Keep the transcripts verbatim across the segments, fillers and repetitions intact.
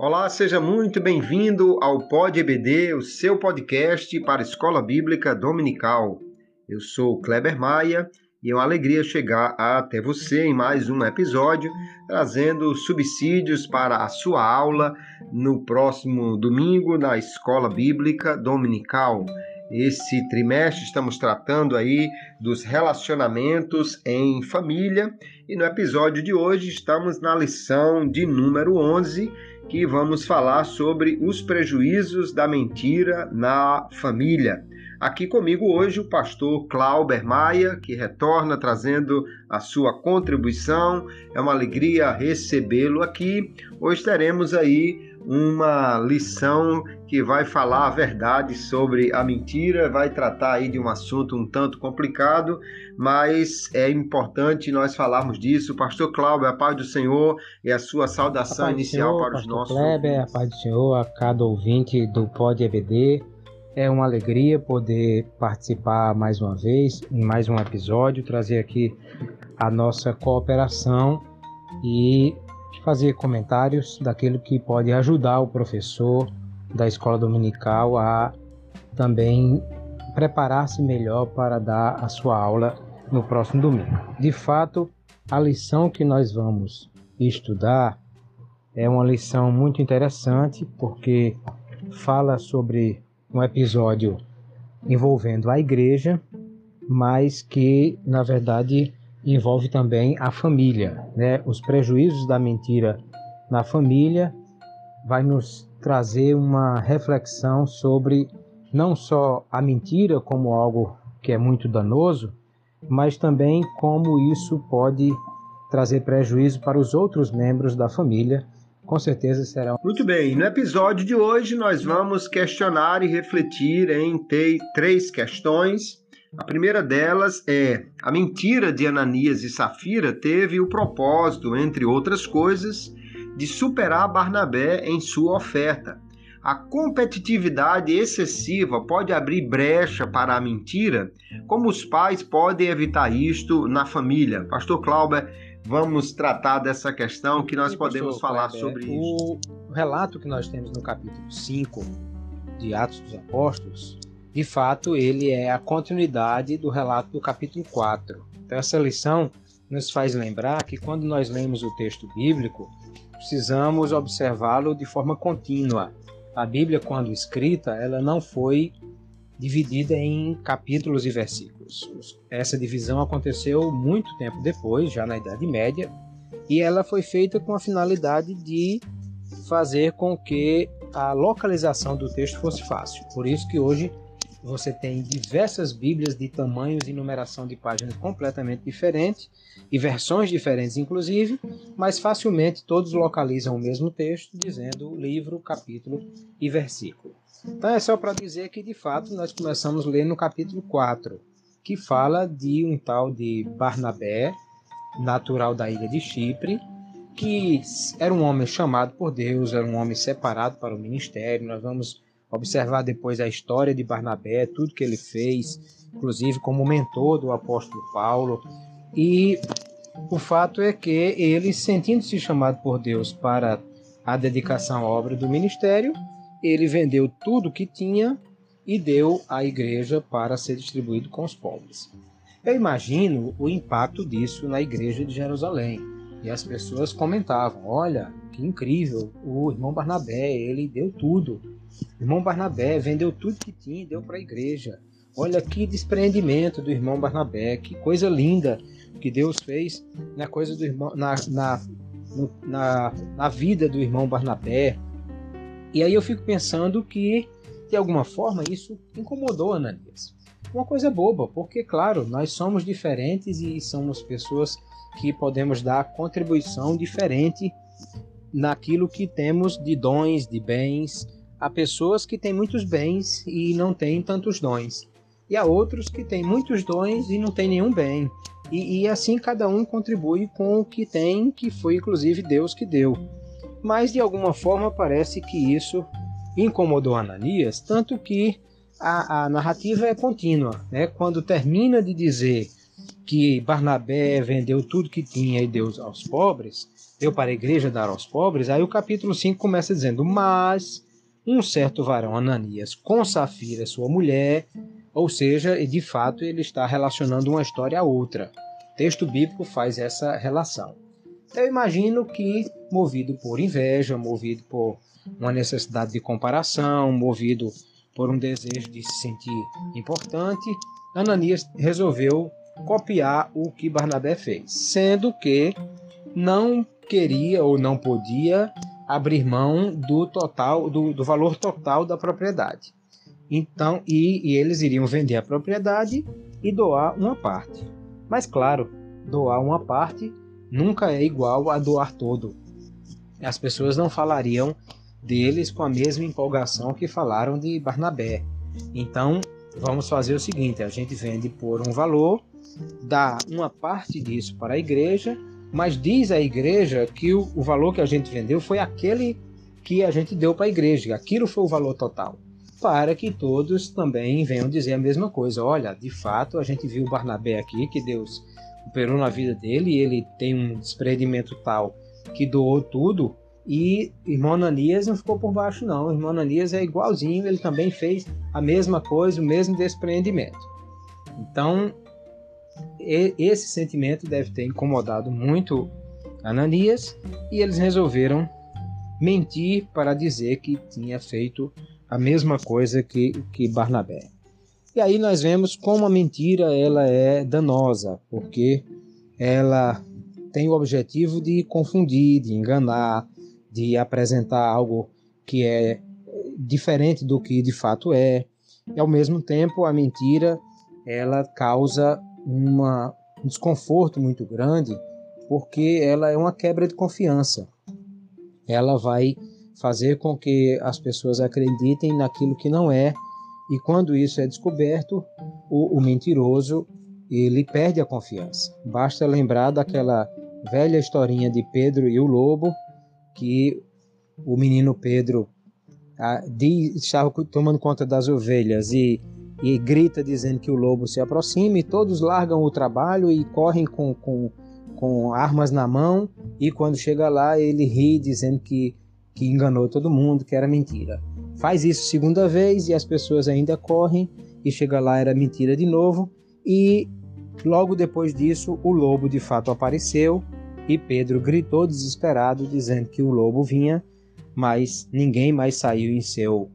Olá, seja muito bem-vindo ao Pod E B D, o seu podcast para a Escola Bíblica Dominical. Eu sou Kleber Maia e é uma alegria chegar até você em mais um episódio, trazendo subsídios para a sua aula no próximo domingo na Escola Bíblica Dominical. Esse trimestre estamos tratando aí dos relacionamentos em família e no episódio de hoje estamos na lição de número onze, que vamos falar sobre os prejuízos da mentira na família. Aqui comigo hoje o pastor Clauber Maia, que retorna trazendo a sua contribuição. É uma alegria recebê-lo aqui. Hoje teremos aí uma lição que vai falar a verdade sobre a mentira, vai tratar aí de um assunto um tanto complicado, mas é importante nós falarmos disso. Pastor Clauber, a paz do Senhor e a sua saudação a inicial Senhor, para os Pastor nossos Kleber, ouvintes. A paz do Senhor, a cada ouvinte do Pod E B D. É uma alegria poder participar mais uma vez, em mais um episódio, trazer aqui a nossa cooperação e fazer comentários daquilo que pode ajudar o professor da escola dominical a também preparar-se melhor para dar a sua aula no próximo domingo. De fato, a lição que nós vamos estudar é uma lição muito interessante, porque fala sobre um episódio envolvendo a igreja, mas que, na verdade, envolve também a família, né? Os prejuízos da mentira na família vai nos trazer uma reflexão sobre não só a mentira como algo que é muito danoso, mas também como isso pode trazer prejuízo para os outros membros da família. Com certeza será. Muito bem, no episódio de hoje nós vamos questionar e refletir em te- três questões. A primeira delas é: a mentira de Ananias e Safira teve o propósito, entre outras coisas, de superar Barnabé em sua oferta. A competitividade excessiva pode abrir brecha para a mentira? Como os pais podem evitar isto na família? Pastor Clauber, vamos tratar dessa questão que nós Sim, podemos pastor falar Kleber, sobre isso. O relato que nós temos no capítulo cinco de Atos dos Apóstolos, de fato, ele é a continuidade do relato do capítulo quatro. Então, essa lição nos faz lembrar que quando nós lemos o texto bíblico, precisamos observá-lo de forma contínua. A Bíblia, quando escrita, ela não foi dividida em capítulos e versículos. Essa divisão aconteceu muito tempo depois, já na Idade Média, e ela foi feita com a finalidade de fazer com que a localização do texto fosse fácil. Por isso que hoje você tem diversas Bíblias de tamanhos e numeração de páginas completamente diferentes e versões diferentes, inclusive, mas facilmente todos localizam o mesmo texto, dizendo livro, capítulo e versículo. Então é só para dizer que, de fato, nós começamos a ler no capítulo quatro, que fala de um tal de Barnabé, natural da ilha de Chipre, que era um homem chamado por Deus, era um homem separado para o ministério. Nós vamos observar depois a história de Barnabé, tudo que ele fez, inclusive como mentor do apóstolo Paulo. E o fato é que ele, sentindo-se chamado por Deus para a dedicação à obra do ministério, ele vendeu tudo que tinha e deu à igreja para ser distribuído com os pobres. Eu imagino o impacto disso na igreja de Jerusalém. E as pessoas comentavam: olha, que incrível, o irmão Barnabé, ele deu tudo. O irmão Barnabé vendeu tudo que tinha e deu para a igreja. Olha que despreendimento do irmão Barnabé, que coisa linda que Deus fez na, coisa do irmão, na, na, no, na, na vida do irmão Barnabé. E aí eu fico pensando que, de alguma forma, isso incomodou Ananias. Uma coisa boba, porque, claro, nós somos diferentes e somos pessoas que podemos dar contribuição diferente naquilo que temos de dons, de bens. Há pessoas que têm muitos bens e não têm tantos dons. E há outros que têm muitos dons e não têm nenhum bem. E, e assim cada um contribui com o que tem, que foi inclusive Deus que deu. Mas de alguma forma parece que isso incomodou Ananias, tanto que a, a narrativa é contínua, né? Quando termina de dizer que Barnabé vendeu tudo que tinha e deu aos pobres, deu para a igreja dar aos pobres, aí o capítulo cinco começa dizendo, mas um certo varão, Ananias, com Safira, sua mulher, ou seja, de fato ele está relacionando uma história a outra. O texto bíblico faz essa relação. Eu imagino que, movido por inveja, movido por uma necessidade de comparação, movido por um desejo de se sentir importante, Ananias resolveu copiar o que Barnabé fez, sendo que não queria ou não podia abrir mão do total, do, do valor total da propriedade. Então, e, e eles iriam vender a propriedade e doar uma parte. Mas claro, doar uma parte nunca é igual a doar todo. As pessoas não falariam deles com a mesma empolgação que falaram de Barnabé. Então, vamos fazer o seguinte, a gente vende por um valor, dá uma parte disso para a igreja, mas diz a igreja que o, o valor que a gente vendeu foi aquele que a gente deu para a igreja, aquilo foi o valor total, para que todos também venham dizer a mesma coisa. Olha, de fato, a gente viu o Barnabé aqui, que Deus operou na vida dele, e ele tem um desprendimento tal que doou tudo, e irmão Ananias não ficou por baixo não, o irmão Ananias é igualzinho, ele também fez a mesma coisa, o mesmo despreendimento. Então, esse sentimento deve ter incomodado muito Ananias, e eles resolveram mentir para dizer que tinha feito a mesma coisa que, que Barnabé. E aí nós vemos como a mentira ela é danosa, porque ela tem o objetivo de confundir, de enganar, de apresentar algo que é diferente do que de fato é. E ao mesmo tempo a mentira ela causa uma, um desconforto muito grande, porque ela é uma quebra de confiança. Ela vai fazer com que as pessoas acreditem naquilo que não é, e quando isso é descoberto, o, o mentiroso ele perde a confiança. Basta lembrar daquela velha historinha de Pedro e o lobo, que o menino Pedro ah, diz, estava tomando conta das ovelhas e e grita dizendo que o lobo se aproxima, e todos largam o trabalho e correm com, com, com armas na mão, e quando chega lá ele ri dizendo que, que enganou todo mundo, que era mentira. Faz isso segunda vez e as pessoas ainda correm, e chega lá era mentira de novo, e logo depois disso o lobo de fato apareceu, e Pedro gritou desesperado dizendo que o lobo vinha, mas ninguém mais saiu em seu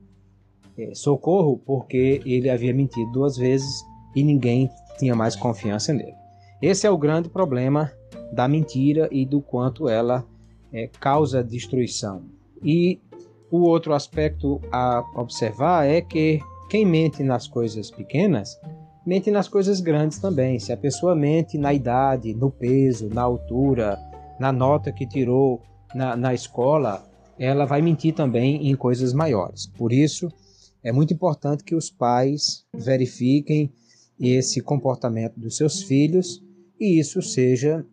socorro, porque ele havia mentido duas vezes e ninguém tinha mais confiança nele. Esse é o grande problema da mentira e do quanto ela é, causa destruição. E o outro aspecto a observar é que quem mente nas coisas pequenas, mente nas coisas grandes também. Se a pessoa mente na idade, no peso, na altura, na nota que tirou na, na escola, ela vai mentir também em coisas maiores. Por isso, é muito importante que os pais verifiquem esse comportamento dos seus filhos e isso seja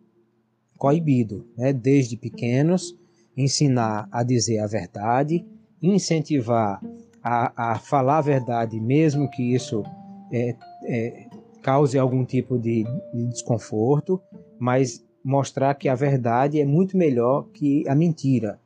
coibido, né? Desde pequenos, ensinar a dizer a verdade, incentivar a, a falar a verdade, mesmo que isso é, é, cause algum tipo de, de desconforto, mas mostrar que a verdade é muito melhor que a mentira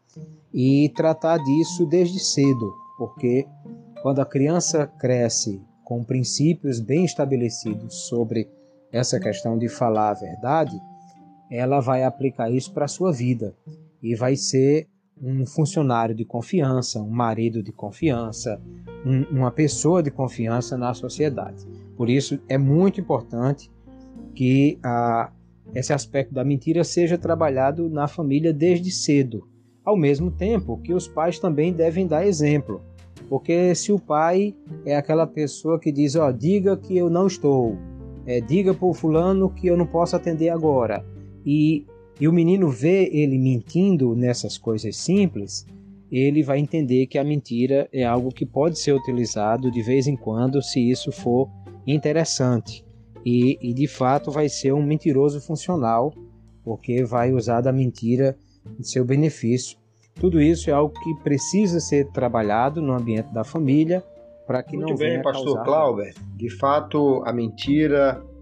e tratar disso desde cedo, porque quando a criança cresce com princípios bem estabelecidos sobre essa questão de falar a verdade, ela vai aplicar isso para a sua vida e vai ser um funcionário de confiança, um marido de confiança, um, uma pessoa de confiança na sociedade. Por isso é muito importante que a, esse aspecto da mentira seja trabalhado na família desde cedo, ao mesmo tempo que os pais também devem dar exemplo. Porque se o pai é aquela pessoa que diz, ó, diga que eu não estou, é, diga para o fulano que eu não posso atender agora, e, e o menino vê ele mentindo nessas coisas simples, ele vai entender que a mentira é algo que pode ser utilizado de vez em quando, se isso for interessante. E, e de fato vai ser um mentiroso funcional, porque vai usar da mentira em seu benefício. Tudo isso é algo que precisa ser trabalhado no ambiente da família para que Muito não venha bem, pastor causar... Clauber. De fato, a mentira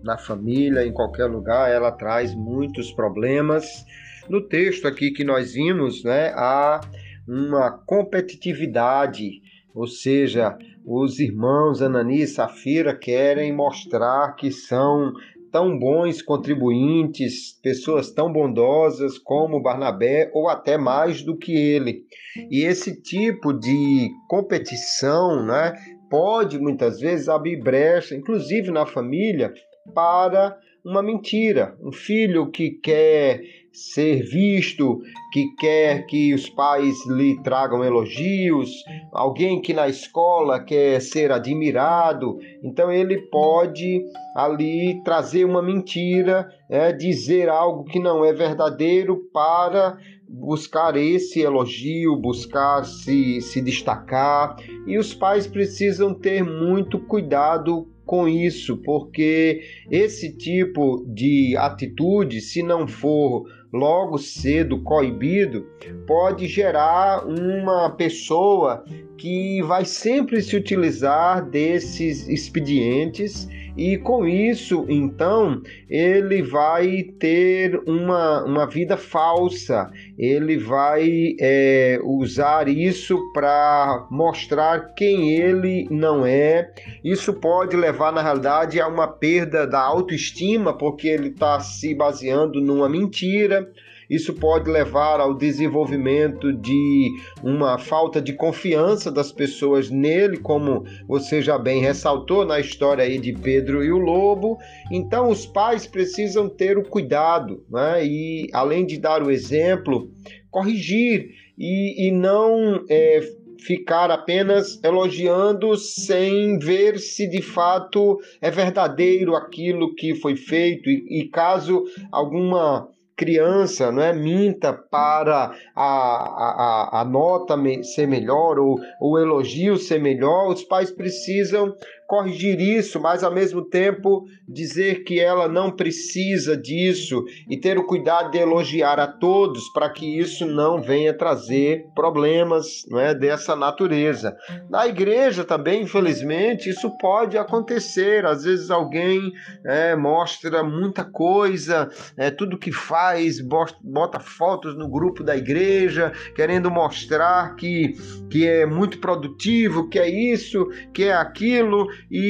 na família, em qualquer lugar, ela traz muitos problemas. No texto aqui que nós vimos, né, há uma competitividade, ou seja, os irmãos Ananias e Safira querem mostrar que são tão bons contribuintes, pessoas tão bondosas como Barnabé, ou até mais do que ele. E esse tipo de competição, né, pode muitas vezes abrir brecha, inclusive na família, para uma mentira. Um filho que quer ser visto, que quer que os pais lhe tragam elogios, alguém que na escola quer ser admirado, então ele pode ali trazer uma mentira, é, dizer algo que não é verdadeiro para buscar esse elogio, buscar se, se destacar, e os pais precisam ter muito cuidado com isso, porque esse tipo de atitude, se não for logo cedo coibido, pode gerar uma pessoa que vai sempre se utilizar desses expedientes, e com isso, então, ele vai ter uma, uma vida falsa, ele vai é, usar isso para mostrar quem ele não é. Isso pode levar, na realidade, a uma perda da autoestima, porque ele está se baseando numa mentira. Isso pode levar ao desenvolvimento de uma falta de confiança das pessoas nele, como você já bem ressaltou na história aí de Pedro e o lobo. Então, os pais precisam ter o cuidado, né? E, além de dar o exemplo, corrigir e, e não é, ficar apenas elogiando sem ver se de fato é verdadeiro aquilo que foi feito. E, e caso alguma criança, não é, minta para a, a, a nota ser melhor ou o elogio ser melhor, os pais precisam corrigir isso, mas ao mesmo tempo dizer que ela não precisa disso e ter o cuidado de elogiar a todos para que isso não venha trazer problemas, não é, dessa natureza. Na igreja também, infelizmente, isso pode acontecer. Às vezes alguém é, mostra muita coisa, é, tudo que faz, bota fotos no grupo da igreja, querendo mostrar que, que é muito produtivo, que é isso, que é aquilo,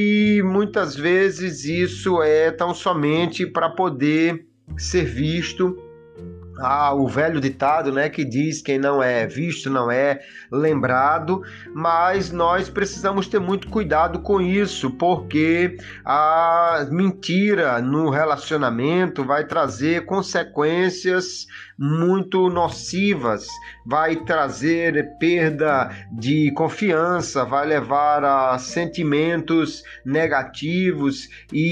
e muitas vezes isso é tão somente para poder ser visto. Ah, o velho ditado, né, que diz quem não é visto não é lembrado, mas nós precisamos ter muito cuidado com isso, porque a mentira no relacionamento vai trazer consequências muito nocivas, vai trazer perda de confiança, vai levar a sentimentos negativos,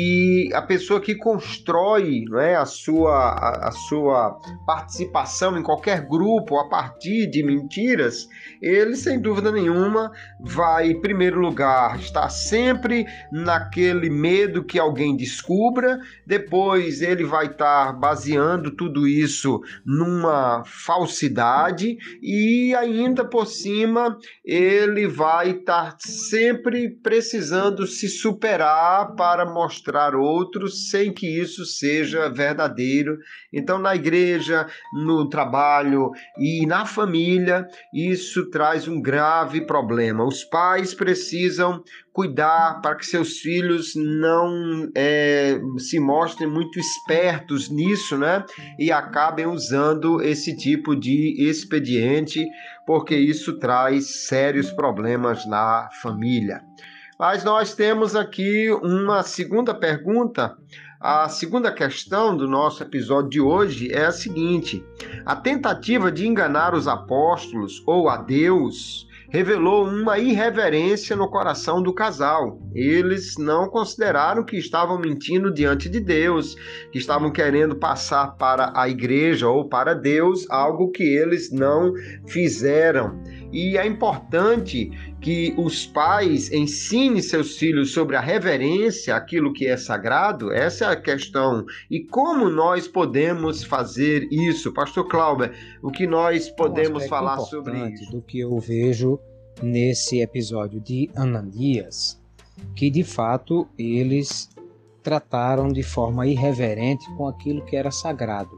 e a pessoa que constrói, não é, a sua, a, a sua participação em qualquer grupo a partir de mentiras, ele sem dúvida nenhuma vai, em primeiro lugar, estar sempre naquele medo que alguém descubra, depois ele vai estar baseando tudo isso numa falsidade, e ainda por cima ele vai estar sempre precisando se superar para mostrar outros sem que isso seja verdadeiro. Então, na igreja, no trabalho e na família, isso traz um grave problema. Os pais precisam cuidar para que seus filhos não é, se mostrem muito espertos nisso, né? E acabem usando esse tipo de expediente, porque isso traz sérios problemas na família. Mas nós temos aqui uma segunda pergunta. A segunda questão do nosso episódio de hoje é a seguinte: a tentativa de enganar os apóstolos ou a Deus revelou uma irreverência no coração do casal. Eles não consideraram que estavam mentindo diante de Deus, que estavam querendo passar para a igreja ou para Deus algo que eles não fizeram. E é importante que os pais ensinem seus filhos sobre a reverência, aquilo que é sagrado. Essa é a questão. E como nós podemos fazer isso? Pastor Cláudio, o que nós podemos um falar sobre isso? Do que eu vejo nesse episódio de Ananias, que de fato eles trataram de forma irreverente com aquilo que era sagrado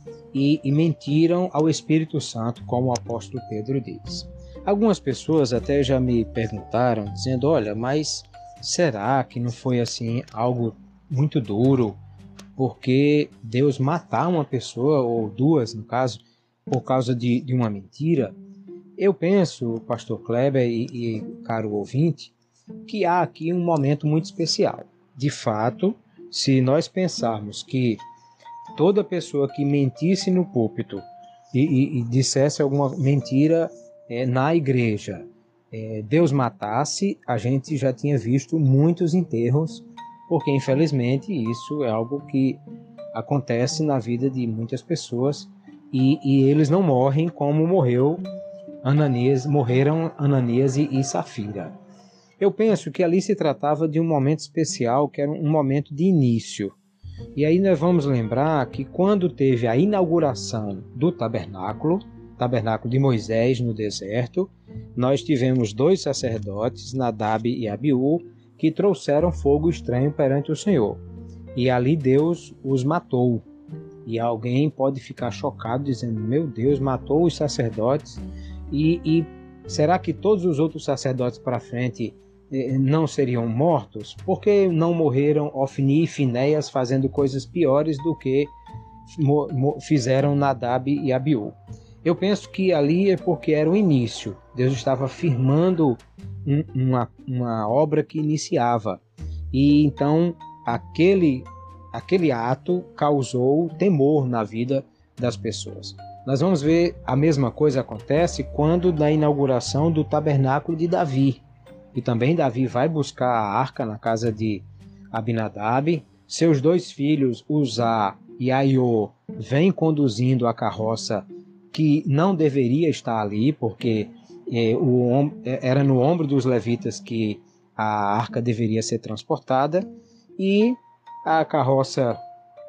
e, e mentiram ao Espírito Santo, como o apóstolo Pedro diz. Algumas pessoas até já me perguntaram, dizendo, olha, mas será que não foi assim algo muito duro, porque Deus matar uma pessoa, ou duas no caso, por causa de, de uma mentira? Eu penso, pastor Kleber e, e caro ouvinte, que há aqui um momento muito especial. De fato, se nós pensarmos que toda pessoa que mentisse no púlpito e, e, e dissesse alguma mentira é, na igreja, é, Deus matasse, a gente já tinha visto muitos enterros, porque infelizmente isso é algo que acontece na vida de muitas pessoas e, e eles não morrem como morreu Ananias, morreram Ananias e, e Safira. Eu penso que ali se tratava de um momento especial, que era um momento de início. E aí nós vamos lembrar que quando teve a inauguração do tabernáculo, tabernáculo de Moisés no deserto, nós tivemos dois sacerdotes, Nadab e Abiú, que trouxeram fogo estranho perante o Senhor. E ali Deus os matou. E alguém pode ficar chocado dizendo, meu Deus, matou os sacerdotes. E, e será que todos os outros sacerdotes para frente eh, não seriam mortos? Porque não morreram Ofni e Finéias fazendo coisas piores do que mo, mo, fizeram Nadab e Abiú? Eu penso que ali é porque era o início. Deus estava firmando um, uma, uma obra que iniciava. E então aquele, aquele ato causou temor na vida das pessoas. Nós vamos ver a mesma coisa acontece quando na inauguração do tabernáculo de Davi. E também Davi vai buscar a arca na casa de Abinadab. Seus dois filhos, Uzá e Aiô, vêm conduzindo a carroça que não deveria estar ali, porque eh, o, era no ombro dos levitas que a arca deveria ser transportada. E a carroça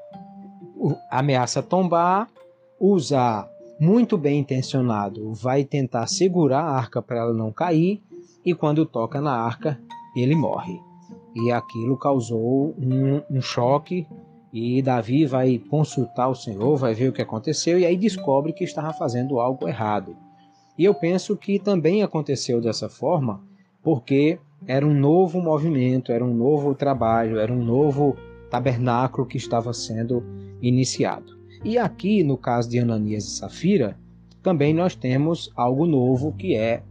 ameaça tombar. Uzá, muito bem intencionado, vai tentar segurar a arca para ela não cair, e quando toca na arca, ele morre. E aquilo causou um, um choque, e Davi vai consultar o Senhor, vai ver o que aconteceu, e aí descobre que estava fazendo algo errado. E eu penso que também aconteceu dessa forma, porque era um novo movimento, era um novo trabalho, era um novo tabernáculo que estava sendo iniciado. E aqui, no caso de Ananias e Safira, também nós temos algo novo, que é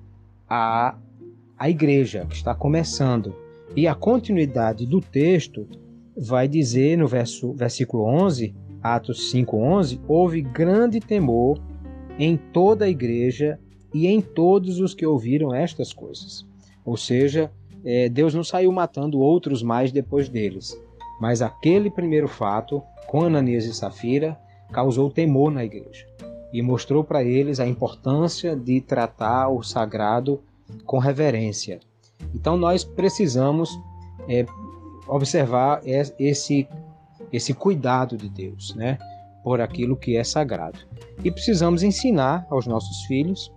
a, a igreja, que está começando. E a continuidade do texto vai dizer no verso, versículo onze, Atos cinco, onze, houve grande temor em toda a igreja e em todos os que ouviram estas coisas. Ou seja, é, Deus não saiu matando outros mais depois deles, mas aquele primeiro fato, com Ananias e Safira, causou temor na igreja e mostrou para eles a importância de tratar o sagrado com reverência. Então nós precisamos é, observar esse, esse cuidado de Deus, né, por aquilo que é sagrado. E precisamos ensinar aos nossos filhos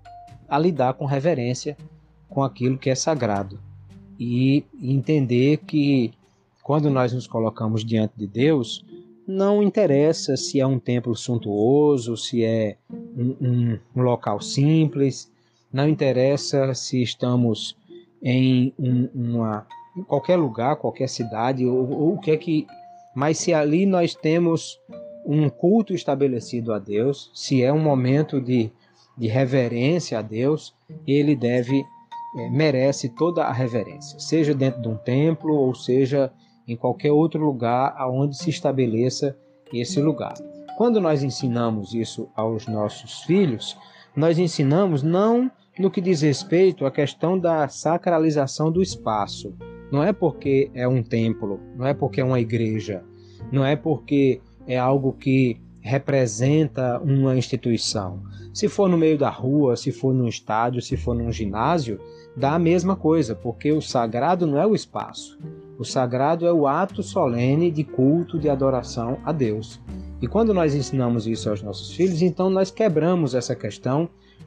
a lidar com reverência com aquilo que é sagrado e entender que quando nós nos colocamos diante de Deus, não interessa se é um templo suntuoso, se é um, um, um local simples, não interessa se estamos em, um, uma, em qualquer lugar, qualquer cidade, ou, ou o que é que. Mas se ali nós temos um culto estabelecido a Deus, se é um momento de, de reverência a Deus, ele deve, é, merece toda a reverência, seja dentro de um templo ou seja em qualquer outro lugar aonde se estabeleça esse lugar. Quando nós ensinamos isso aos nossos filhos, nós ensinamos não no que diz respeito à questão da sacralização do espaço. Não é porque é um templo, não é porque é uma igreja, não é porque é algo que representa uma instituição. Se for no meio da rua, se for num estádio, se for num ginásio, dá a mesma coisa, porque o sagrado não é o espaço. O sagrado é o ato solene de culto, de adoração a Deus. E quando nós ensinamos isso aos nossos filhos, então nós quebramos essa questão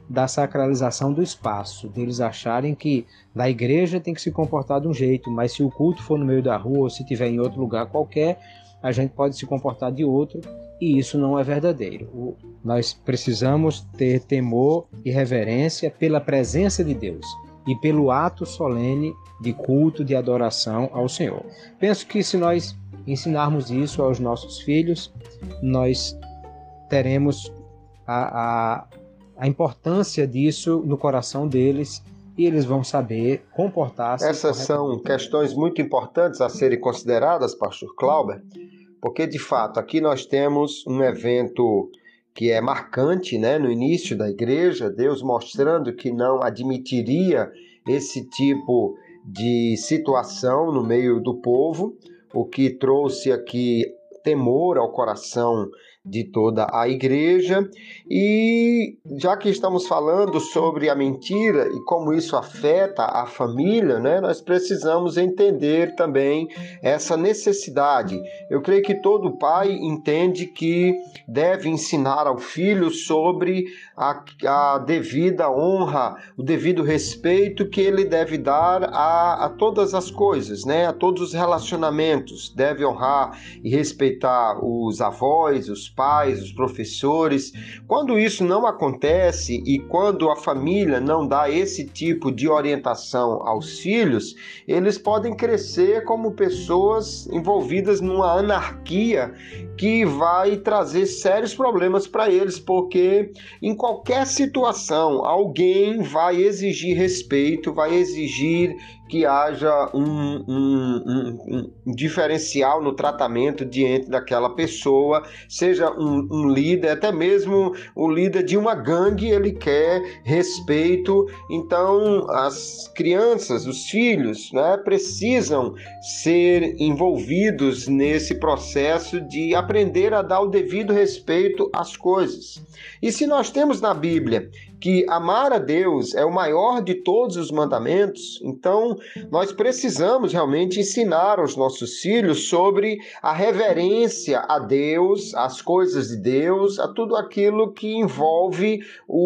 da sacralização do espaço, deles acharem que na igreja tem que se comportar de um jeito, mas se o culto for no meio da rua ou se estiver em outro lugar qualquer, a gente pode se comportar de outro, e isso não é verdadeiro. O, nós precisamos ter temor e reverência pela presença de Deus e pelo ato solene de culto, de adoração ao Senhor. Penso que se nós ensinarmos isso aos nossos filhos, nós teremos a, a, a importância disso no coração deles e eles vão saber comportar-se. Essas são questões muito importantes a serem consideradas, pastor Clauber, porque de fato aqui nós temos um evento que é marcante, né, no início da igreja, Deus mostrando que não admitiria esse tipo de situação no meio do povo, o que trouxe aqui temor ao coração de toda a igreja. E já que estamos falando sobre a mentira e como isso afeta a família, né, nós precisamos entender também essa necessidade. Eu creio que todo pai entende que deve ensinar ao filho sobre a, a devida honra, o devido respeito que ele deve dar a, a todas as coisas, né, a todos os relacionamentos. Deve honrar e respeitar os avós, os pais, os professores. Quando isso não acontece e quando a família não dá esse tipo de orientação aos filhos, eles podem crescer como pessoas envolvidas numa anarquia que vai trazer sérios problemas para eles, porque em qualquer situação alguém vai exigir respeito, vai exigir que haja um, um, um, um diferencial no tratamento diante daquela pessoa, seja um, um líder, até mesmo o líder de uma gangue, ele quer respeito. Então as crianças, os filhos, né, precisam ser envolvidos nesse processo de aprender a dar o devido respeito às coisas. E se nós temos na Bíblia que amar a Deus é o maior de todos os mandamentos, então nós precisamos realmente ensinar aos nossos filhos sobre a reverência a Deus, às coisas de Deus, a tudo aquilo que envolve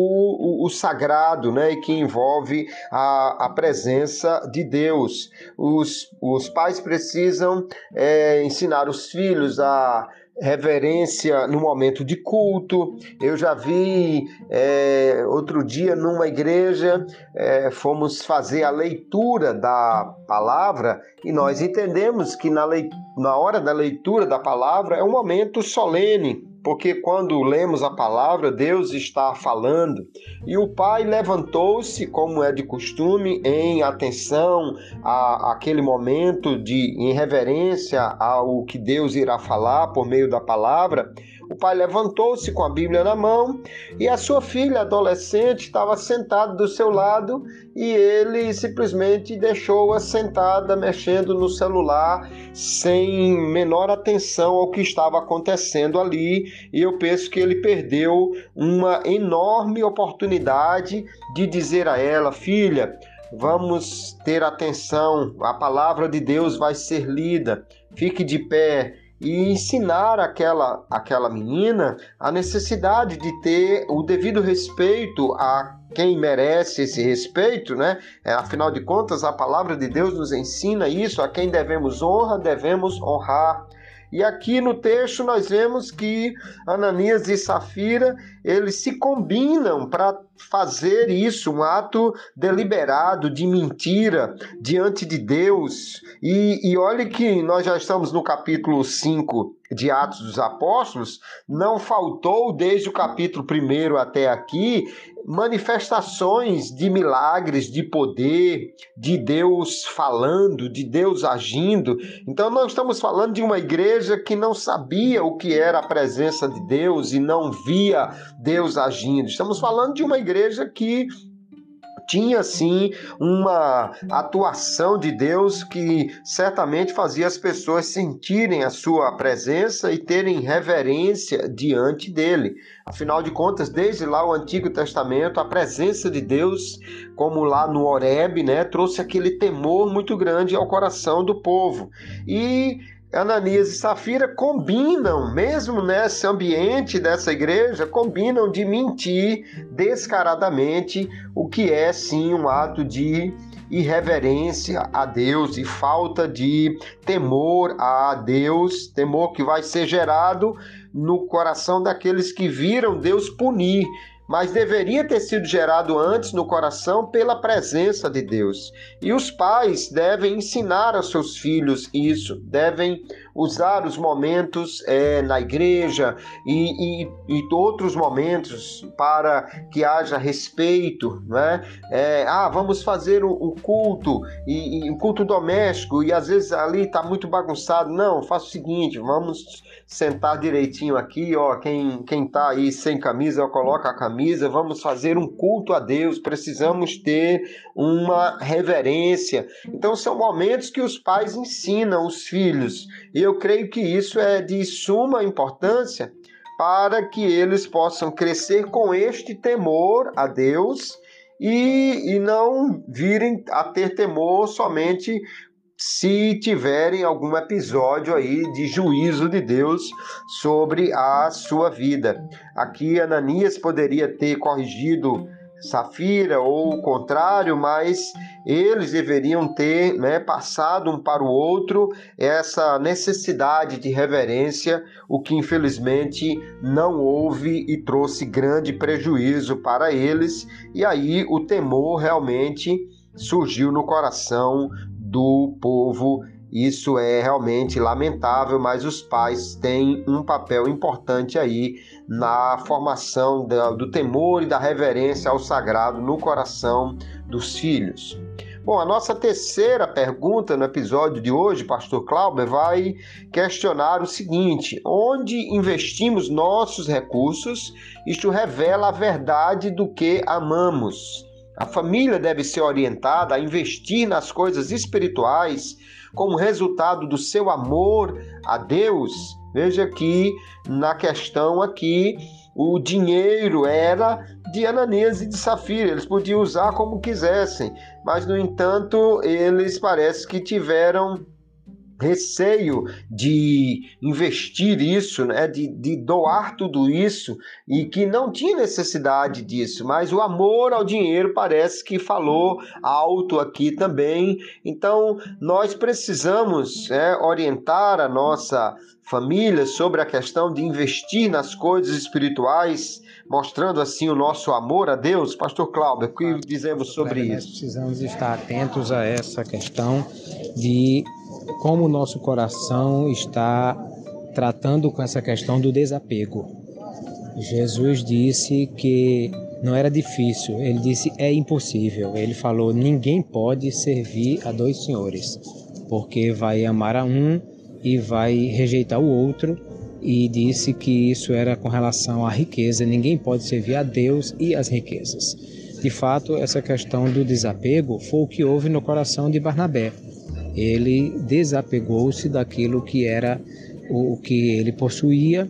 o, o, o sagrado, né, e que envolve a, a presença de Deus. Os, os pais precisam é, ensinar os filhos a reverência no momento de culto. Eu já vi é, outro dia numa igreja, é, fomos fazer a leitura da palavra e nós entendemos que na, leit- na hora da leitura da palavra é um momento solene, porque quando lemos a palavra, Deus está falando. E o pai levantou-se, como é de costume, em atenção a, àquele momento, de, em reverência ao que Deus irá falar por meio da palavra. O pai levantou-se com a Bíblia na mão e a sua filha adolescente estava sentada do seu lado e ele simplesmente deixou-a sentada mexendo no celular sem menor atenção ao que estava acontecendo ali, e eu penso que ele perdeu uma enorme oportunidade de dizer a ela: filha, vamos ter atenção, a palavra de Deus vai ser lida, fique de pé. E ensinar aquela, aquela menina a necessidade de ter o devido respeito a quem merece esse respeito, né? Afinal de contas, a palavra de Deus nos ensina isso: a quem devemos honra, devemos honrar. E aqui no texto nós vemos que Ananias e Safira, eles se combinam para fazer isso, um ato deliberado de mentira diante de Deus. E, e olhe que nós já estamos no capítulo cinco de Atos dos Apóstolos, não faltou desde o capítulo um até aqui manifestações de milagres, de poder, de Deus falando, de Deus agindo. Então nós estamos falando de uma igreja que não sabia o que era a presença de Deus e não via Deus agindo. Estamos falando de uma igreja que tinha sim uma atuação de Deus que certamente fazia as pessoas sentirem a sua presença e terem reverência diante dele. Afinal de contas, desde lá o Antigo Testamento, a presença de Deus, como lá no Horebe, né, trouxe aquele temor muito grande ao coração do povo. E Ananias e Safira combinam, mesmo nesse ambiente dessa igreja, combinam de mentir descaradamente, o que é sim um ato de irreverência a Deus e falta de temor a Deus, temor que vai ser gerado no coração daqueles que viram Deus punir, mas deveria ter sido gerado antes no coração pela presença de Deus. E os pais devem ensinar aos seus filhos isso, devem usar os momentos é, na igreja e, e, e outros momentos para que haja respeito, né? É, ah, vamos fazer o, o culto, e, e o culto doméstico, e às vezes ali está muito bagunçado. Não, faça o seguinte, vamos sentar direitinho aqui, ó, quem quem tá aí sem camisa, coloca a camisa, vamos fazer um culto a Deus, precisamos ter uma reverência. Então são momentos que os pais ensinam os filhos, e eu creio que isso é de suma importância para que eles possam crescer com este temor a Deus e, e não virem a ter temor somente se tiverem algum episódio aí de juízo de Deus sobre a sua vida. Aqui Ananias poderia ter corrigido Safira ou o contrário, mas eles deveriam ter, né, passado um para o outro essa necessidade de reverência, o que infelizmente não houve e trouxe grande prejuízo para eles, e aí o temor realmente surgiu no coração do povo. Isso é realmente lamentável, mas os pais têm um papel importante aí na formação do temor e da reverência ao sagrado no coração dos filhos. Bom, a nossa terceira pergunta no episódio de hoje, pastor Clauber, vai questionar o seguinte: onde investimos nossos recursos? Isto revela a verdade do que amamos. A família deve ser orientada a investir nas coisas espirituais como resultado do seu amor a Deus. Veja que na questão aqui, o dinheiro era de Ananias e de Safira, eles podiam usar como quisessem, mas no entanto eles parece que tiveram receio de investir isso, né, de, de doar tudo isso, e que não tinha necessidade disso, mas o amor ao dinheiro parece que falou alto aqui também. Então nós precisamos é, orientar a nossa família sobre a questão de investir nas coisas espirituais, mostrando assim o nosso amor a Deus. Pastor Cláudio, o que dizemos sobre isso? Nós precisamos estar atentos a essa questão de como o nosso coração está tratando com essa questão do desapego. Jesus disse que não era difícil, ele disse é impossível. Ele falou, ninguém pode servir a dois senhores, porque vai amar a um e vai rejeitar o outro, e disse que isso era com relação à riqueza, ninguém pode servir a Deus e as riquezas. De fato, essa questão do desapego foi o que houve no coração de Barnabé. Ele desapegou-se daquilo que era o que ele possuía,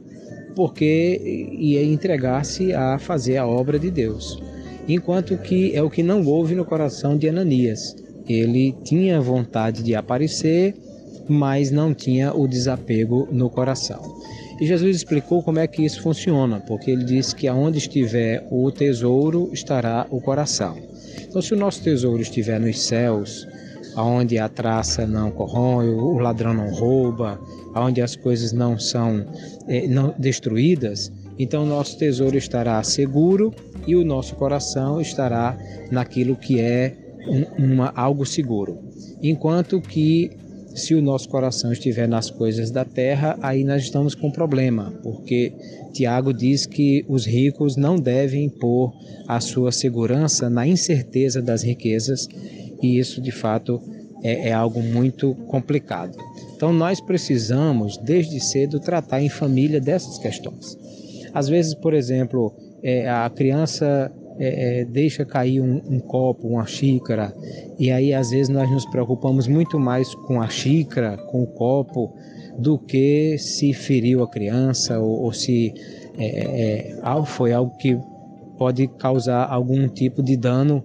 porque ia entregar-se a fazer a obra de Deus. Enquanto que é o que não houve no coração de Ananias. Ele tinha vontade de aparecer, mas não tinha o desapego no coração. E Jesus explicou como é que isso funciona, porque ele disse que aonde estiver o tesouro, estará o coração. Então, se o nosso tesouro estiver nos céus, onde a traça não corrói, o ladrão não rouba, onde as coisas não são eh, não destruídas, então o nosso tesouro estará seguro e o nosso coração estará naquilo que é um, uma, algo seguro. Enquanto que se o nosso coração estiver nas coisas da terra, aí nós estamos com problema, porque Tiago diz que os ricos não devem pôr a sua segurança na incerteza das riquezas, e isso de fato é, é algo muito complicado. Então nós precisamos desde cedo tratar em família dessas questões. Às vezes, por exemplo, é, a criança é, é, deixa cair um, um copo, uma xícara, e aí às vezes nós nos preocupamos muito mais com a xícara, com o copo, do que se feriu a criança ou, ou se é, é, foi algo que pode causar algum tipo de dano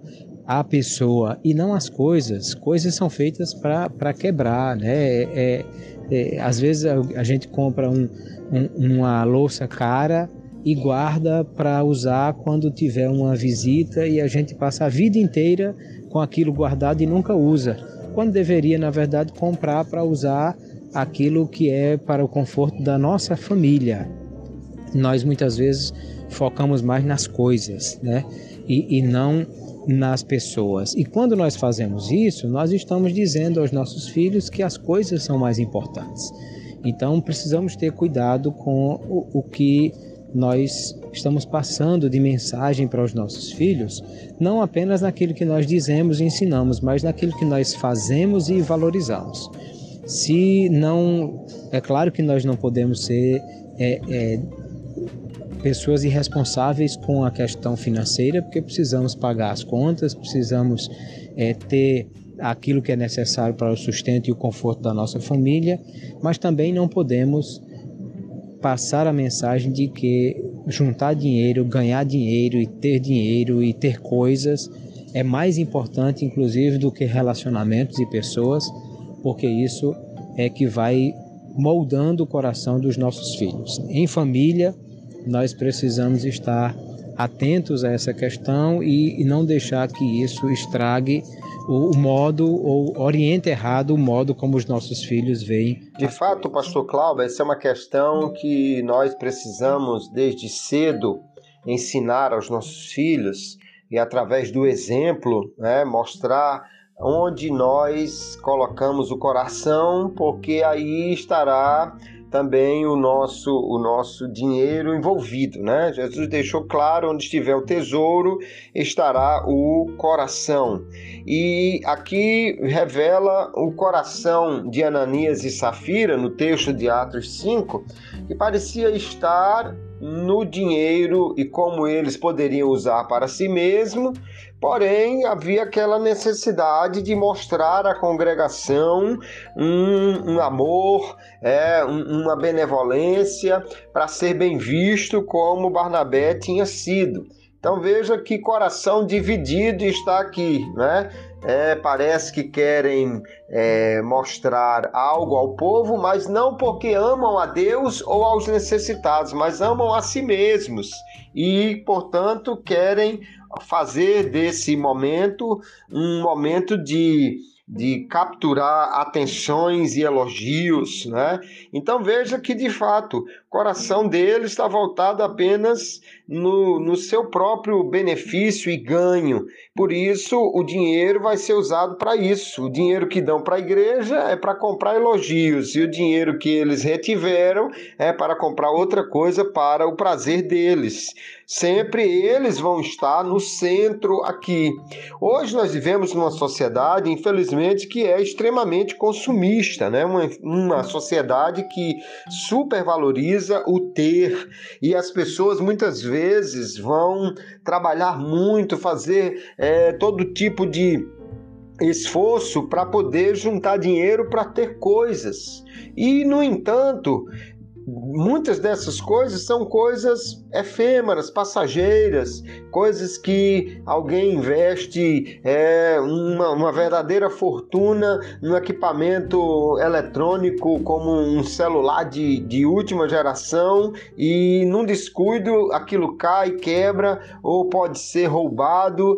a pessoa e não as coisas. Coisas são feitas para quebrar, né? É, é, às vezes a, a gente compra um, um, uma louça cara e guarda para usar quando tiver uma visita, e a gente passa a vida inteira com aquilo guardado e nunca usa, quando deveria, na verdade, comprar para usar aquilo que é para o conforto da nossa família. Nós muitas vezes focamos mais nas coisas, né? E, e não nas pessoas. E quando nós fazemos isso, nós estamos dizendo aos nossos filhos que as coisas são mais importantes. Então precisamos ter cuidado com o, o que nós estamos passando de mensagem para os nossos filhos, não apenas naquilo que nós dizemos e ensinamos, mas naquilo que nós fazemos e valorizamos. Se não, é claro que nós não podemos ser é, é, pessoas irresponsáveis com a questão financeira, porque precisamos pagar as contas, precisamos é, ter aquilo que é necessário para o sustento e o conforto da nossa família, mas também não podemos passar a mensagem de que juntar dinheiro, ganhar dinheiro e ter dinheiro e ter coisas é mais importante, inclusive, do que relacionamentos e pessoas, porque isso é que vai moldando o coração dos nossos filhos. Em família, nós precisamos estar atentos a essa questão e, e não deixar que isso estrague o modo ou oriente errado o modo como os nossos filhos veem. De fato, pastor Cláudio, essa é uma questão que nós precisamos desde cedo ensinar aos nossos filhos e através do exemplo, né, mostrar onde nós colocamos o coração, porque aí estará também o nosso, o nosso dinheiro envolvido, né? Jesus deixou claro, onde estiver o tesouro, estará o coração. E aqui revela o coração de Ananias e Safira, no texto de Atos cinco, que parecia estar no dinheiro e como eles poderiam usar para si mesmo, porém havia aquela necessidade de mostrar à congregação um, um amor, é, um, uma benevolência para ser bem visto como Barnabé tinha sido. Então veja que coração dividido está aqui, né? É, parece que querem é, mostrar algo ao povo, mas não porque amam a Deus ou aos necessitados, mas amam a si mesmos e, portanto, querem fazer desse momento um momento de, de capturar atenções e elogios, né? Então veja que, de fato, o coração deles está voltado apenas no, no seu próprio benefício e ganho. Por isso, o dinheiro vai ser usado para isso. O dinheiro que dão para a igreja é para comprar elogios, e o dinheiro que eles retiveram é para comprar outra coisa para o prazer deles. Sempre eles vão estar no centro aqui. Hoje nós vivemos numa sociedade, infelizmente, que é extremamente consumista, né? Uma, uma sociedade que supervaloriza o ter, e as pessoas muitas vezes vão trabalhar muito, fazer é, todo tipo de esforço para poder juntar dinheiro para ter coisas. E, no entanto, muitas dessas coisas são coisas efêmeras, passageiras, coisas que alguém investe é, uma, uma verdadeira fortuna num equipamento eletrônico como um celular de, de última geração, e num descuido aquilo cai, quebra ou pode ser roubado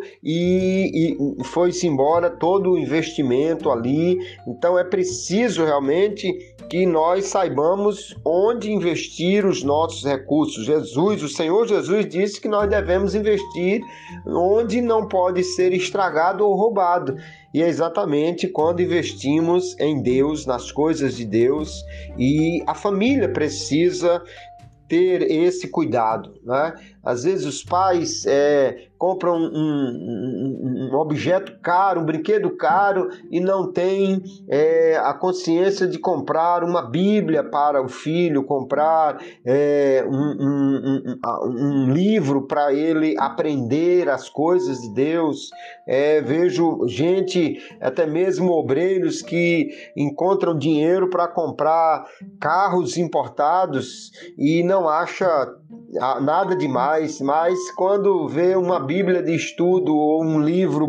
e, e foi-se embora todo o investimento ali. Então é preciso realmente que nós saibamos onde investir os nossos recursos. Jesus, o Senhor Jesus disse que nós devemos investir onde não pode ser estragado ou roubado. E é exatamente quando investimos em Deus, nas coisas de Deus, e a família precisa ter esse cuidado, né? Às vezes os pais é, compram um, um, um objeto caro, um brinquedo caro, e não têm é, a consciência de comprar uma Bíblia para o filho, comprar é, um, um, um, um livro para ele aprender as coisas de Deus. É, vejo gente, até mesmo obreiros, que encontram dinheiro para comprar carros importados e não acha nada demais, mas quando vê uma Bíblia de estudo ou um livro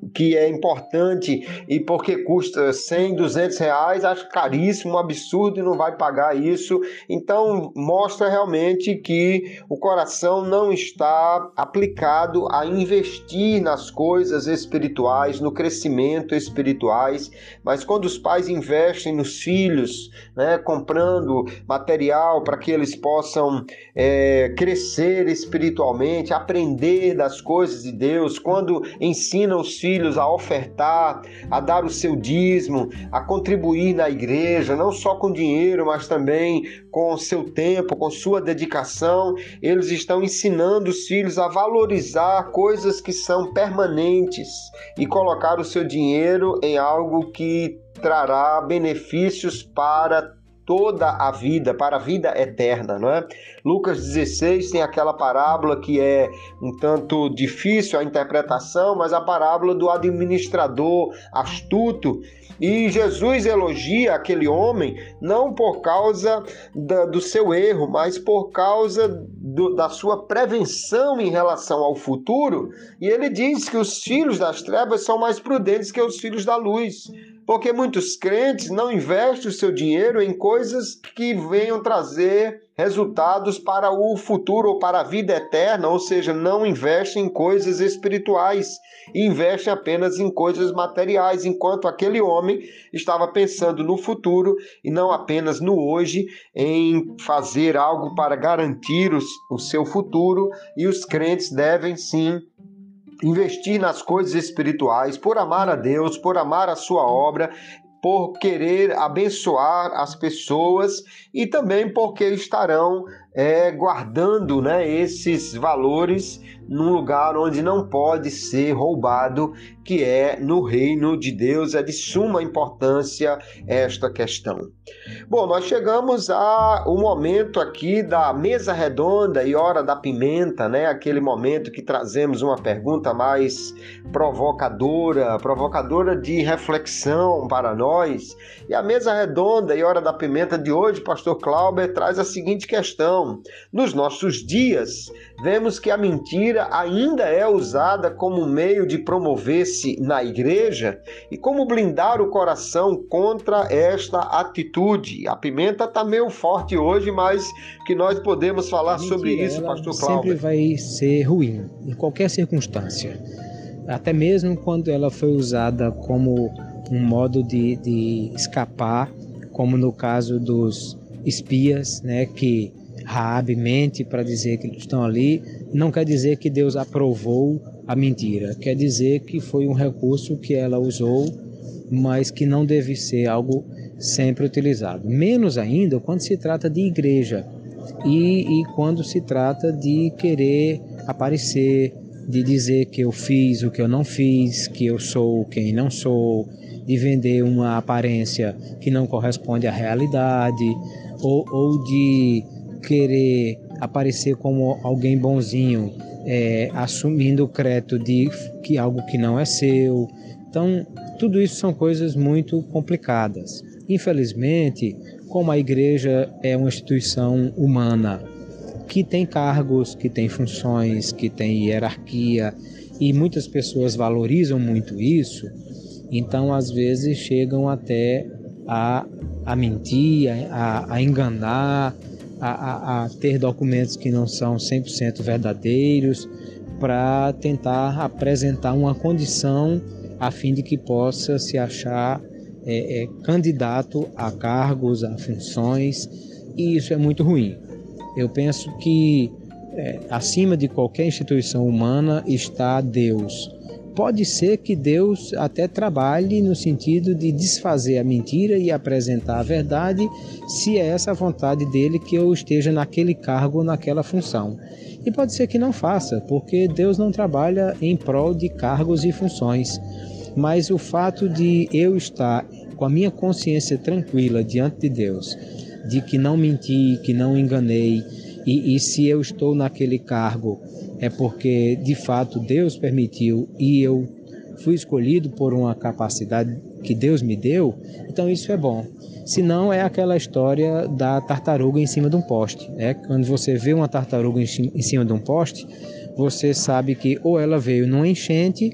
que é importante e porque custa cem, duzentos reais, acha caríssimo, um absurdo e não vai pagar isso. Então mostra realmente que o coração não está aplicado a investir nas coisas espirituais, no crescimento espirituais, mas quando os pais investem nos filhos, né, comprando material para que eles possam é, crescer espiritualmente, aprender das coisas de Deus, quando ensinam os filhos a ofertar, a dar o seu dízimo, a contribuir na igreja, não só com dinheiro, mas também com o seu tempo, com sua dedicação, eles estão ensinando os filhos a valorizar coisas que são permanentes e colocar o seu dinheiro em algo que trará benefícios para toda a vida, para a vida eterna, não é? Lucas dezesseis tem aquela parábola que é um tanto difícil a interpretação, mas a parábola do administrador astuto. E Jesus elogia aquele homem não por causa da, do seu erro, mas por causa do, da sua prevenção em relação ao futuro. E ele diz que os filhos das trevas são mais prudentes que os filhos da luz. Porque muitos crentes não investem o seu dinheiro em coisas que venham trazer resultados para o futuro ou para a vida eterna, ou seja, não investem em coisas espirituais, investem apenas em coisas materiais, enquanto aquele homem estava pensando no futuro e não apenas no hoje, em fazer algo para garantir os, o seu futuro, e os crentes devem sim investir nas coisas espirituais, por amar a Deus, por amar a sua obra, por querer abençoar as pessoas e também porque estarão é, guardando, né, esses valores num lugar onde não pode ser roubado, que é no reino de Deus. É de suma importância esta questão. Bom, nós chegamos ao momento aqui da mesa redonda e hora da pimenta, né? Aquele momento que trazemos uma pergunta mais provocadora, provocadora de reflexão para nós. E a mesa redonda e hora da pimenta de hoje, pastor Clauber, traz a seguinte questão: nos nossos dias, vemos que a mentira ainda é usada como meio de promover-se na igreja, e como blindar o coração contra esta atitude. A pimenta está meio forte hoje, mas que nós podemos falar mentira, sobre isso, pastor Cláudio. Sempre vai ser ruim, em qualquer circunstância. Até mesmo quando ela foi usada como um modo de, de escapar, como no caso dos espias, né, que Raabe mente para dizer que eles estão ali, não quer dizer que Deus aprovou a mentira, quer dizer que foi um recurso que ela usou, mas que não deve ser algo sempre utilizado. Menos ainda quando se trata de igreja e, e quando se trata de querer aparecer, de dizer que eu fiz o que eu não fiz, que eu sou quem não sou, de vender uma aparência que não corresponde à realidade, ou, ou de querer aparecer como alguém bonzinho, é, assumindo o crédito de que algo que não é seu. Então, tudo isso são coisas muito complicadas. Infelizmente, como a igreja é uma instituição humana, que tem cargos, que tem funções, que tem hierarquia, e muitas pessoas valorizam muito isso, então às vezes chegam até a, a mentir, a, a enganar, A, a, a ter documentos que não são cem por cento verdadeiros para tentar apresentar uma condição a fim de que possa se achar é, é, candidato a cargos, a funções, e isso é muito ruim. Eu penso que é, acima de qualquer instituição humana está Deus. Pode ser que Deus até trabalhe no sentido de desfazer a mentira e apresentar a verdade, se é essa a vontade dele que eu esteja naquele cargo ou naquela função. E pode ser que não faça, porque Deus não trabalha em prol de cargos e funções. Mas o fato de eu estar com a minha consciência tranquila diante de Deus, de que não menti, que não enganei, e, e se eu estou naquele cargo é porque de fato Deus permitiu e eu fui escolhido por uma capacidade que Deus me deu, então isso é bom. Se não, é aquela história da tartaruga em cima de um poste. É quando você vê uma tartaruga em cima de um poste, você sabe que ou ela veio numa enchente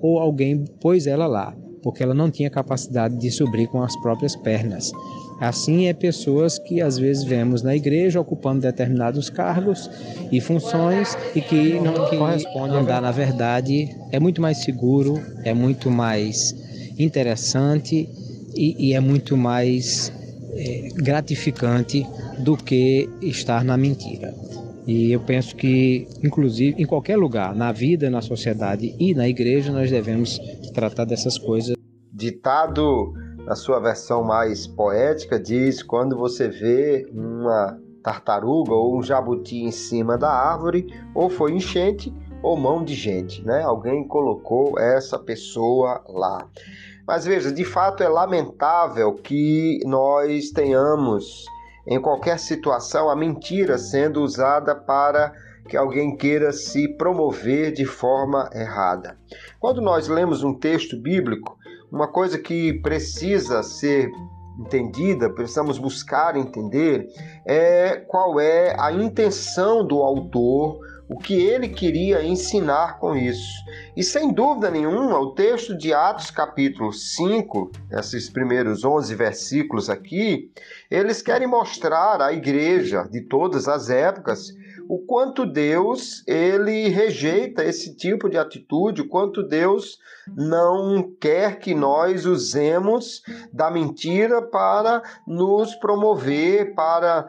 ou alguém pôs ela lá, porque ela não tinha capacidade de subir com as próprias pernas. Assim é pessoas que às vezes vemos na igreja ocupando determinados cargos e funções e que não correspondem a andar na verdade. É muito mais seguro, é muito mais interessante e, e é muito mais é, gratificante do que estar na mentira. E eu penso que, inclusive, em qualquer lugar, na vida, na sociedade e na igreja, nós devemos tratar dessas coisas. Ditado, na sua versão mais poética, diz: quando você vê uma tartaruga ou um jabuti em cima da árvore, ou foi enchente ou mão de gente, né? Alguém colocou essa pessoa lá. Mas veja, de fato é lamentável que nós tenhamos, em qualquer situação, a mentira sendo usada para que alguém queira se promover de forma errada. Quando nós lemos um texto bíblico, uma coisa que precisa ser entendida, precisamos buscar entender, é qual é a intenção do autor, o que ele queria ensinar com isso. E sem dúvida nenhuma, o texto de Atos capítulo cinco, esses primeiros onze versículos aqui, eles querem mostrar à igreja de todas as épocas o quanto Deus ele rejeita esse tipo de atitude, o quanto Deus não quer que nós usemos da mentira para nos promover, para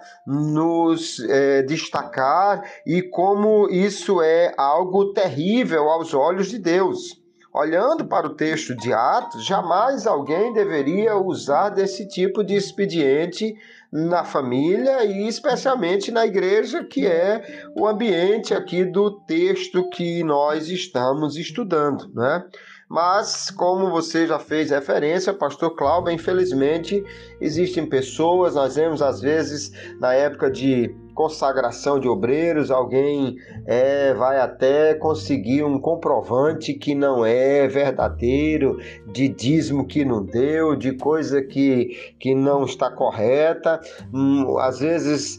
nos é, destacar, e como isso é algo terrível aos olhos de Deus. Olhando para o texto de Atos, jamais alguém deveria usar desse tipo de expediente na família e especialmente na igreja, que é o ambiente aqui do texto que nós estamos estudando, né? Mas, como você já fez referência, pastor Cláudio, infelizmente existem pessoas, nós vemos às vezes na época de consagração de obreiros, alguém é, vai até conseguir um comprovante que não é verdadeiro, de dízimo que não deu, de coisa que, que não está correta. Hum, às vezes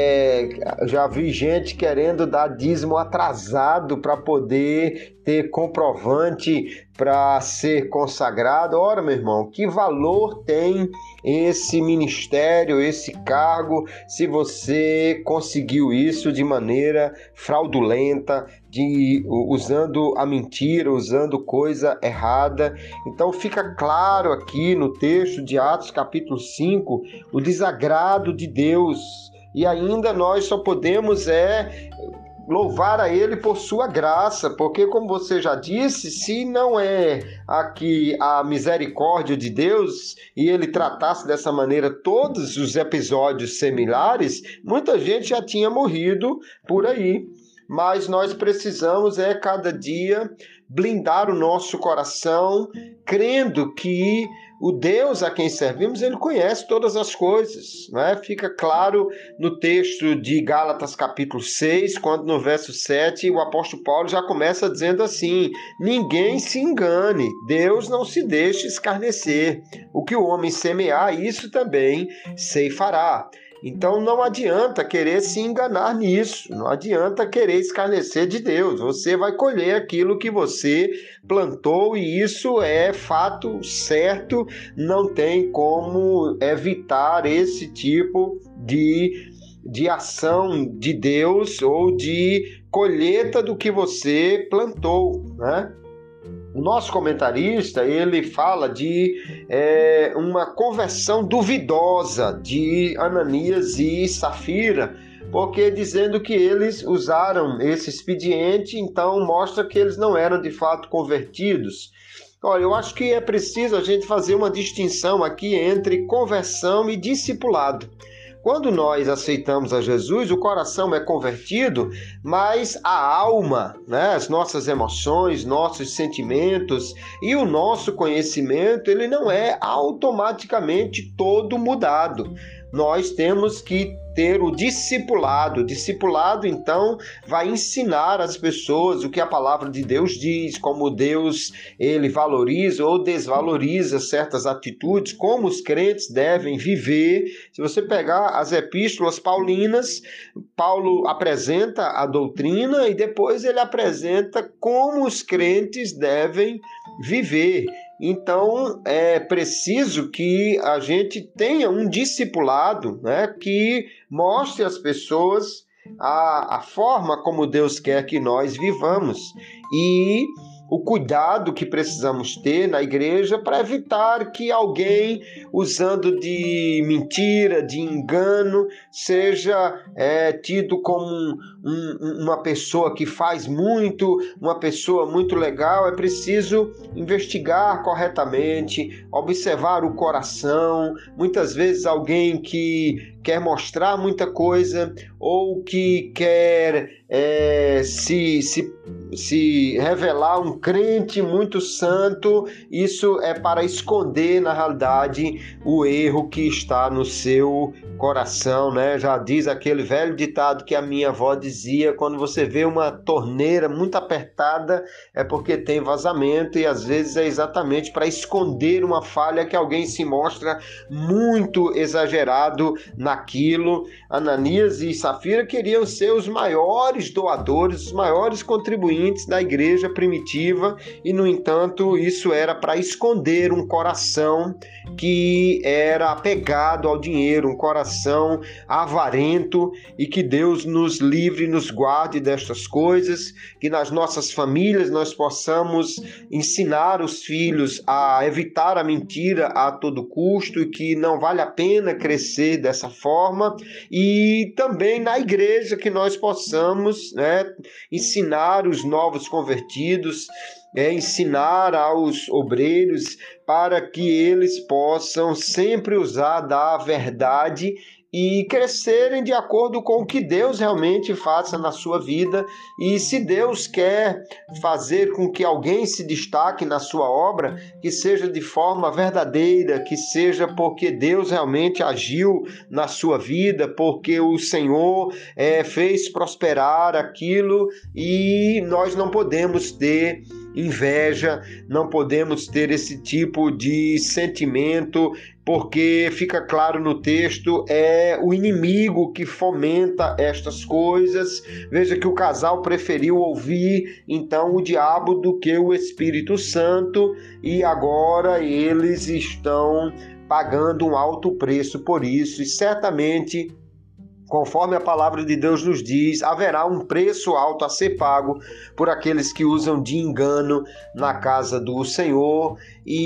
é, já vi gente querendo dar dízimo atrasado para poder ter comprovante para ser consagrado. Ora, meu irmão, que valor tem esse ministério, esse cargo, se você conseguiu isso de maneira fraudulenta, de, usando a mentira, usando coisa errada? Então fica claro aqui no texto de Atos capítulo cinco o desagrado de Deus, e ainda nós só podemos é louvar a Ele por sua graça, porque, como você já disse, se não é aqui a misericórdia de Deus e Ele tratasse dessa maneira todos os episódios similares, muita gente já tinha morrido por aí. Mas nós precisamos é cada dia blindar o nosso coração, crendo que o Deus a quem servimos, ele conhece todas as coisas, não é? Fica claro no texto de Gálatas capítulo seis, quando no verso sete o apóstolo Paulo já começa dizendo assim: ninguém se engane, Deus não se deixe escarnecer, o que o homem semear, isso também ceifará. Então não adianta querer se enganar nisso, não adianta querer escarnecer de Deus. Você vai colher aquilo que você plantou, e isso é fato certo, não tem como evitar esse tipo de, de ação de Deus ou de colheita do que você plantou, né? O nosso comentarista, ele fala de é, uma conversão duvidosa de Ananias e Safira, porque dizendo que eles usaram esse expediente, então mostra que eles não eram de fato convertidos. Olha, eu acho que é preciso a gente fazer uma distinção aqui entre conversão e discipulado. Quando nós aceitamos a Jesus, o coração é convertido, mas a alma, né, as nossas emoções, nossos sentimentos e o nosso conhecimento, ele não é automaticamente todo mudado. Nós temos que ter o discipulado. O discipulado, então, vai ensinar as pessoas o que a palavra de Deus diz, como Deus ele valoriza ou desvaloriza certas atitudes, como os crentes devem viver. Se você pegar as epístolas paulinas, Paulo apresenta a doutrina e depois ele apresenta como os crentes devem viver. Então, é preciso que a gente tenha um discipulado, né, que mostre às pessoas a, a forma como Deus quer que nós vivamos e o cuidado que precisamos ter na igreja para evitar que alguém, usando de mentira, de engano, seja é, tido como um, um, uma pessoa que faz muito, uma pessoa muito legal. É preciso investigar corretamente, observar o coração. Muitas vezes alguém que quer mostrar muita coisa ou que quer é, se, se, se revelar um crente muito santo, isso é para esconder, na realidade, o erro que está no seu coração, né? Já diz aquele velho ditado que a minha avó dizia: quando você vê uma torneira muito apertada, é porque tem vazamento, e às vezes é exatamente para esconder uma falha que alguém se mostra muito exagerado naquilo. Ananias e Safira queriam ser os maiores doadores, os maiores contribuintes da igreja primitiva, e no entanto isso era para esconder um coração que era apegado ao dinheiro, um coração avarento, e que Deus nos livre e nos guarde destas coisas, que nas nossas famílias nós possamos ensinar os filhos a evitar a mentira a todo custo e que não vale a pena crescer dessa forma, e também na igreja que nós possamos, né, ensinar os novos convertidos, é, ensinar aos obreiros para que eles possam sempre usar da verdade e crescerem de acordo com o que Deus realmente faça na sua vida. E se Deus quer fazer com que alguém se destaque na sua obra, que seja de forma verdadeira, que seja porque Deus realmente agiu na sua vida, porque o Senhor é, fez prosperar aquilo, e nós não podemos ter inveja, não podemos ter esse tipo de sentimento, porque fica claro no texto, é o inimigo que fomenta estas coisas. Veja que o casal preferiu ouvir então o diabo do que o Espírito Santo, e agora eles estão pagando um alto preço por isso, e certamente, conforme a palavra de Deus nos diz, haverá um preço alto a ser pago por aqueles que usam de engano na casa do Senhor,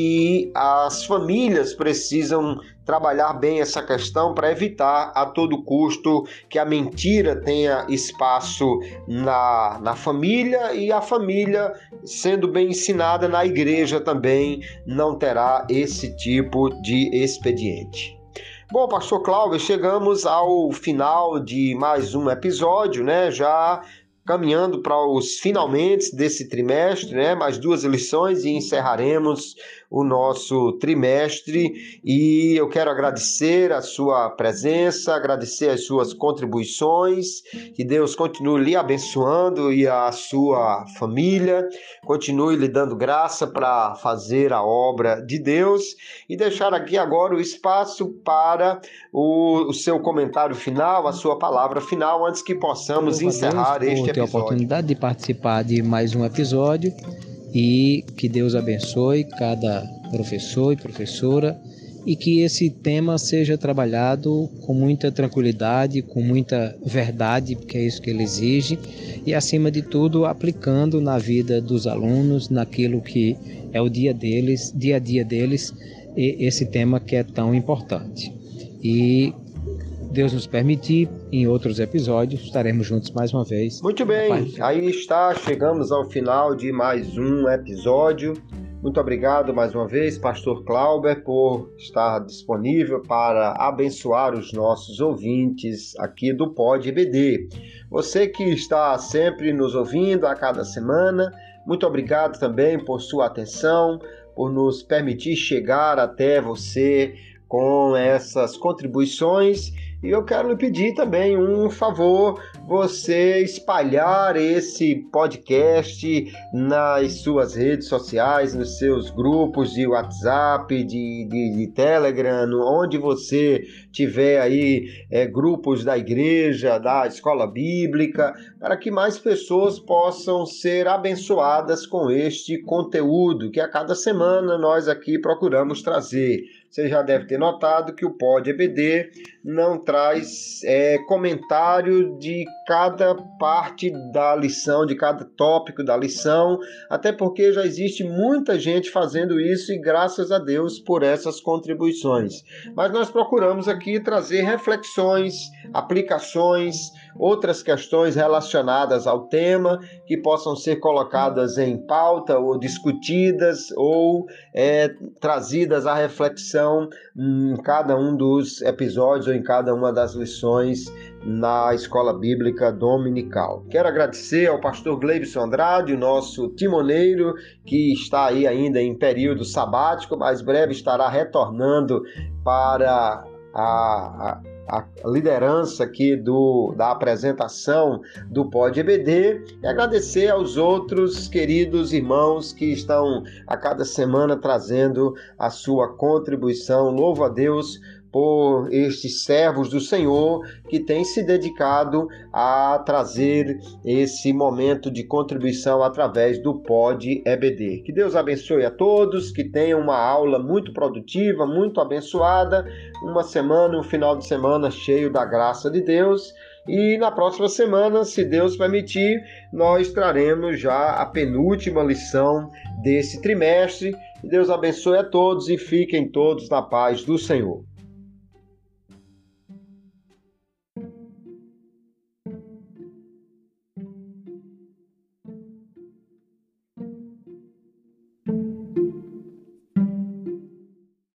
e as famílias precisam trabalhar bem essa questão para evitar a todo custo que a mentira tenha espaço na, na família, e a família, sendo bem ensinada na igreja, também não terá esse tipo de expediente. Bom, pastor Cláudio, chegamos ao final de mais um episódio, né? Já caminhando para os finalmente desse trimestre, né? Mais duas lições e encerraremos o nosso trimestre, e eu quero agradecer a sua presença, agradecer as suas contribuições, que Deus continue lhe abençoando e a sua família, continue lhe dando graça para fazer a obra de Deus, e deixar aqui agora o espaço para o, o seu comentário final, a sua palavra final, antes que possamos Louva encerrar Deus este por ter episódio. a oportunidade de participar de mais um episódio, e que Deus abençoe cada professor e professora, e que esse tema seja trabalhado com muita tranquilidade, com muita verdade, porque é isso que ele exige, e acima de tudo aplicando na vida dos alunos, naquilo que é o dia deles, dia a dia deles, esse tema que é tão importante. E Deus nos permitir, em outros episódios, estaremos juntos mais uma vez. Muito bem, aí está, chegamos ao final de mais um episódio. Muito obrigado mais uma vez, pastor Cláudio, por estar disponível para abençoar os nossos ouvintes aqui do Pod E B D. Você que está sempre nos ouvindo a cada semana, muito obrigado também por sua atenção, por nos permitir chegar até você com essas contribuições. E eu quero lhe pedir também um favor, você espalhar esse podcast nas suas redes sociais, nos seus grupos de WhatsApp, de, de, de Telegram, onde você tiver aí é, grupos da igreja, da escola bíblica, para que mais pessoas possam ser abençoadas com este conteúdo que a cada semana nós aqui procuramos trazer. Você já deve ter notado que o Pod E B D não traz é, comentário de cada parte da lição, de cada tópico da lição, até porque já existe muita gente fazendo isso e graças a Deus por essas contribuições. Mas nós procuramos aqui trazer reflexões, aplicações, outras questões relacionadas ao tema que possam ser colocadas em pauta ou discutidas ou é, trazidas à reflexão em cada um dos episódios ou em cada uma das lições na Escola Bíblica Dominical. Quero agradecer ao pastor Gleibson Andrade, o nosso timoneiro, que está aí ainda em período sabático, mas breve estará retornando para a, a a liderança aqui do, da apresentação do Pod E B D e agradecer aos outros queridos irmãos que estão a cada semana trazendo a sua contribuição. Louvo a Deus por estes servos do Senhor que têm se dedicado a trazer esse momento de contribuição através do Pod E B D. Que Deus abençoe a todos, que tenham uma aula muito produtiva, muito abençoada, uma semana, um final de semana cheio da graça de Deus. E na próxima semana, se Deus permitir, nós traremos já a penúltima lição desse trimestre. Que Deus abençoe a todos e fiquem todos na paz do Senhor.